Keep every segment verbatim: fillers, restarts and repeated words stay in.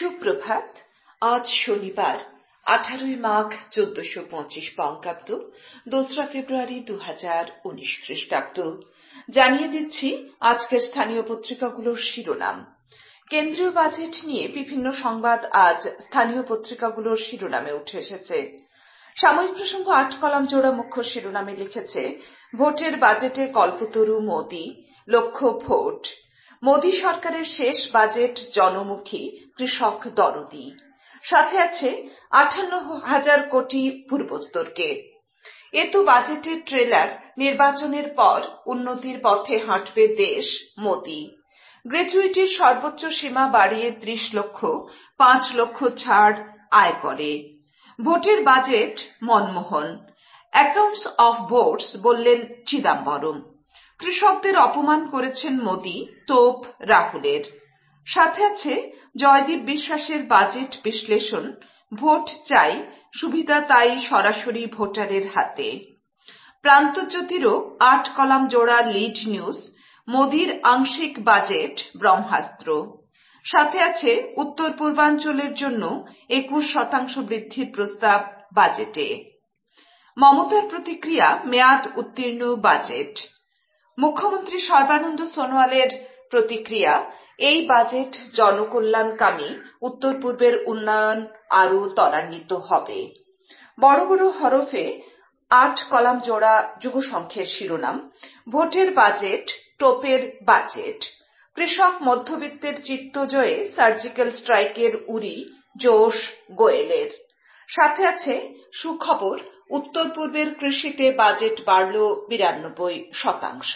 সুপ্রভাত। আজ শনিবার আঠারোই মাঘ চোদ্দশো পঁচিশ বঙ্গাব্দ, দোসরা ফেব্রুয়ারি দু হাজার উনিশ খ্রিস্টাব্দ। জানিয়ে দিচ্ছি আজকের স্থানীয় পত্রিকাগুলোর শিরোনাম। কেন্দ্রীয় বাজেট নিয়ে বিভিন্ন সংবাদ আজ স্থানীয় পত্রিকাগুলোর শিরোনামে উঠে এসেছে। সাময়িক প্রসঙ্গ আট কলাম জোড়া মুখ্য শিরোনামে লিখেছে, ভোটের বাজেটে কল্পতরু মোদি, লক্ষ্য ভোট। মোদি সরকারের শেষ বাজেট জনমুখী, কৃষক দরদি। সাথে আছে আটান্ন হাজার কোটি পূর্বোত্তরকে। এ তো বাজেটের ট্রেলার। নির্বাচনের পর উন্নতির পথে হাঁটবে দেশ, মোদি। গ্র্যাচুইটির সর্বোচ্চ সীমা বাড়িয়ে ত্রিশ লক্ষ, পাঁচ লক্ষ ছাড় আয়করে। ভোটের budget Manmohan. Accounts of votes বললেন চিদাম্বরম। কৃষকদের অপমান করেছেন মোদি, তোপ রাহুলের। সাথে আছে জয়দীপ বিশ্বাসের বাজেট বিশ্লেষণ। ভোট চাই, সুবিধা তাই সরাসরি ভোটারের হাতে। প্রান্তজ্যোতিরও আট কলাম জোড়া লিড নিউজ, মোদির আংশিক বাজেট ব্রহ্মাস্ত্র। সাথে আছে উত্তর পূর্বাঞ্চলের জন্য একুশ শতাংশ বৃদ্ধির প্রস্তাব বাজেটে। মমতার প্রতিক্রিয়া, মেয়াদ উত্তীর্ণ বাজেট। মুখ্যমন্ত্রী সর্বানন্দ সোনোয়ালের প্রতিক্রিয়া, এই বাজেট জনকল্যাণকামী, উত্তর পূর্বের উন্নয়ন আরও ত্বরান্বিত হবে। বড় বড় হরফে আট কলাম জোড়া যুগসংখ্যের শিরোনাম, ভোটের বাজেট, টোপের বাজেট। কৃষক মধ্যবিত্তের চিত্তজয়ে সার্জিক্যাল স্ট্রাইকের উড়ি, জোশ গোয়েলের। সাথে আছে সুখবর, উত্তর পূর্বের কৃষিতে বাজেট বাড়ল বিরানব্বই শতাংশ।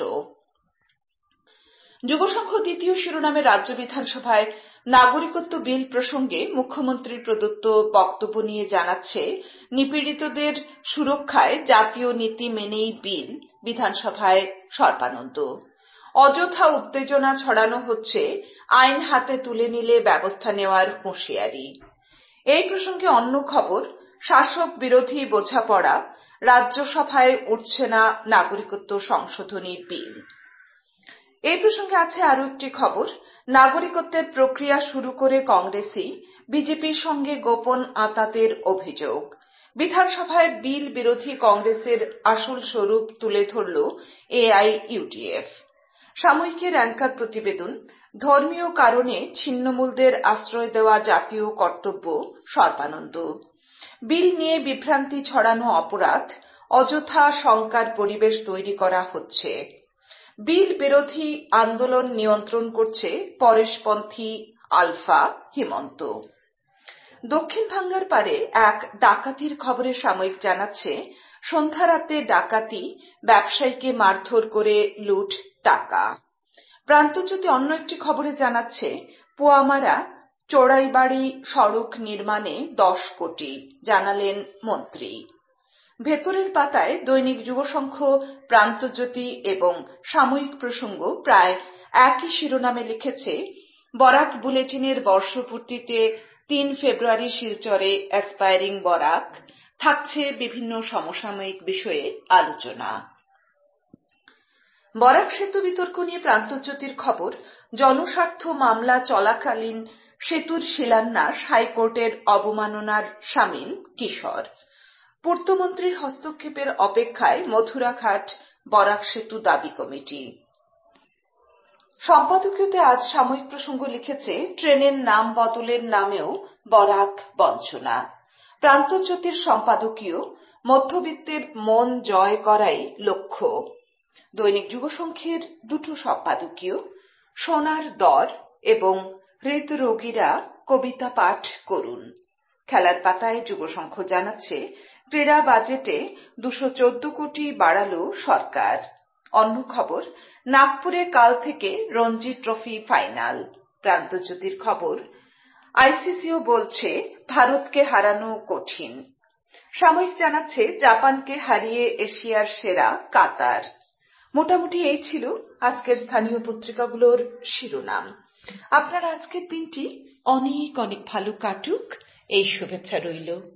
যুগসংঘ দ্বিতীয় শিরোনামে রাজ্য বিধানসভায় নাগরিকত্ব বিল প্রসঙ্গে মুখ্যমন্ত্রীর প্রদত্ত বক্তব্য নিয়ে জানাচ্ছে, নিপীড়িতদের সুরক্ষায় জাতীয় নীতি মেনেই বিল, বিধানসভায় সর্বানন্দ। অযথা উত্তেজনা ছড়ানো হচ্ছে, আইন হাতে তুলে নিলে ব্যবস্থা নেওয়ার হুঁশিয়ারি। এই প্রসঙ্গে অন্য খবর, শাসক বিরোধী বোঝাপড়া, রাজ্যসভায় উঠছে না নাগরিকত্ব সংশোধনী বিল। এই প্রসঙ্গে আছে আরও একটি খবর, নাগরিকত্বের প্রক্রিয়া শুরু করে কংগ্রেসই, বিজেপির সঙ্গে গোপন আঁতাতের অভিযোগ। বিধানসভায় বিল বিরোধী কংগ্রেসের আসল স্বরূপ তুলে ধরল এআইইউডিএফ। সাময়িকের অ্যাঙ্কার প্রতিবেদন, ধর্মীয় কারণে ছিন্নমূলদের আশ্রয় দেওয়া জাতীয় কর্তব্য, সর্বানন্দ। বিল নিয়ে বিভ্রান্তি ছড়ানো অপরাধ, অযথা শঙ্কার পরিবেশ তৈরি করা হচ্ছে। বিল বিরোধী আন্দোলন নিয়ন্ত্রণ করছে পরেশপন্থী আলফা হিমন্ত। দক্ষিণ ভাঙ্গার পারে এক ডাকাতির খবরে সাময়িক জানাচ্ছে, সন্ধ্যা রাতে ডাকাতি, ব্যবসায়ীকে মারধর করে লুট টাকা। প্রান্তজ্যোতি অন্য একটি খবরে জানাচ্ছে, পোয়ামারা চোরাইবাড়ি সড়ক নির্মাণে দশ কোটি, জানালেন মন্ত্রী। ভেতরের পাতায় দৈনিক যুবসংঘ, প্রান্তজ্যোতি এবং সাময়িক প্রসঙ্গ প্রায় একই শিরোনামে লিখেছে, বরাক বুলেটিনের বর্ষপূর্তিতে তিন ফেব্রুয়ারি শিলচরে অ্যাসপায়ারিং বরাক, থাকছে বিভিন্ন সমসাময়িক বিষয়ে আলোচনা। বরাক সেতু বিতর্ক নিয়ে প্রান্তজ্যোতির খবর, জনস্বার্থ মামলা চলাকালীন সেতুর শিলান্যাস হাইকোর্টের অবমাননার শামিল কিশোর। পূর্তমন্ত্রীর হস্তক্ষেপের অপেক্ষায় মথুরাঘাট বরাক সেতু দাবি কমিটি। সম্পাদকীয়তে আজ সাময়িক প্রসঙ্গ লিখেছে, ট্রেনের নাম বদলের নামেও বরাক বঞ্চনা। প্রান্তজ্যোতির সম্পাদকীয়, মধ্যবিত্তের মন জয় করাই লক্ষ্য। দৈনিক যুগসংঘের দুটো সম্পাদকীয়, সোনার দর এবং হৃদরোগীরা কবিতা পাঠ করুন। খেলার পাতায় যুগসংঘ জানাচ্ছে, ক্রীড়া বাজেটে দুশো চোদ্দ কোটি বাড়ালো সরকার। অন্য খবর, নাগপুরে কাল থেকে রঞ্জি ট্রফি ফাইনাল। প্রান্তজ্যোতির খবর, আইসিসিও বলছে ভারতকে হারানো কঠিন। সাময়িক জানাচ্ছে, জাপানকে হারিয়ে এশিয়ার সেরা কাতার। মোটামুটি এই ছিল আজকের স্থানীয় পত্রিকাগুলোর শিরোনাম। আপনার আজকের দিনটি অনেক অনেক ভালো কাটুক, এই শুভেচ্ছা রইল।